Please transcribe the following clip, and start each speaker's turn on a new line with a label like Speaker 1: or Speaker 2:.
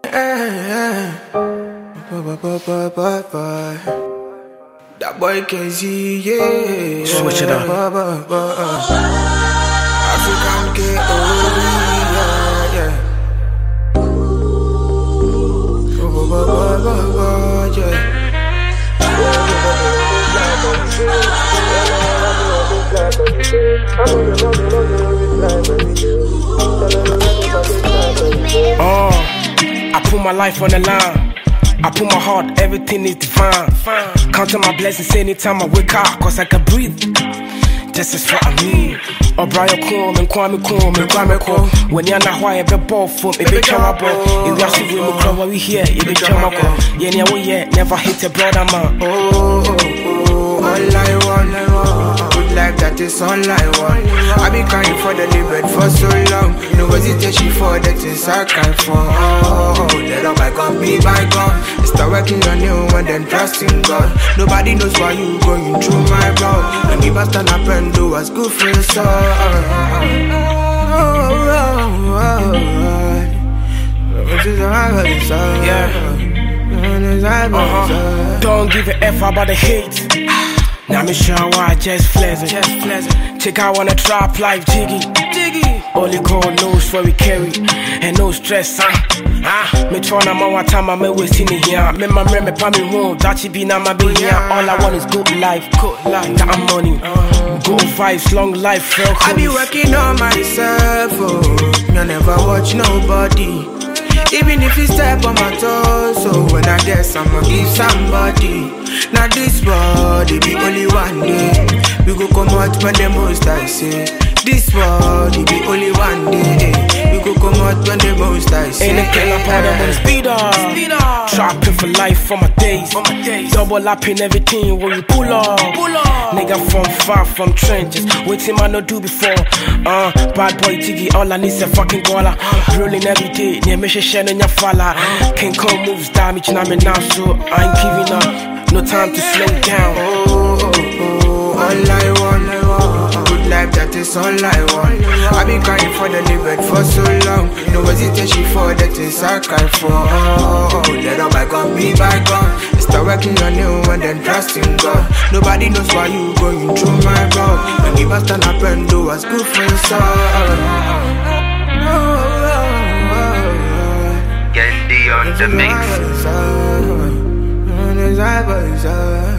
Speaker 1: Yeah. That boy KZ, yeah.
Speaker 2: Switch it up.
Speaker 1: African KO, yeah.
Speaker 2: I put my life on the line. I put my heart, everything is divine. Counting my blessings anytime I wake up, cause I can breathe. This is what I mean. O'Brien Kum and Kwame Kum and Kwame Kum. When you're not why every ball for me, be trouble. If you are seeing me cry, we here, you be trouble. Yeah, never hit a brother man.
Speaker 1: All I want, good life that is all I want. I be crying for the libet for so long. No hesitation for the things I cry for. Let all my gun be by God. Start working on you and then trusting God. Nobody knows why you going through my blood. And give us stand up and do what's good for your soul.
Speaker 2: Don't give a F about the hate. Now me sure why just pleasant. Take out on a trap life jiggy. Only God knows where we carry. And no stress, me tryna my time I'm wasting it here. Me my me pa me home. That be na my be here. All I want is good life. That money. Good vibes, long life.
Speaker 1: I be working on myself, I never watch nobody. Even if you step on my toes, so when I guess I'ma give somebody. Now this world, it be only one day. We go come out when the most I say. This world, it be only one day. We go come out when the most I say.
Speaker 2: Ain't a killer powder, but speed up. Trapping for life for my days. Double lapping everything when you pull up. Nigga from far from trenches. Waiting man no do before. Bad boy Tiggy, all I need is a fucking gola. Rolling every day, near me share on your falla. King Kong moves damage now me now, so I ain't giving up. No time to slow down.
Speaker 1: All I want, good life that is all I want. I be crying for the libet for so long. No hesitation for the things I cry for. Let all my gun be by God. Start working on you and then trusting God. Nobody knows why you going through my blood. And give us stand up and do what's good for your soul.
Speaker 3: Gendy on the mix.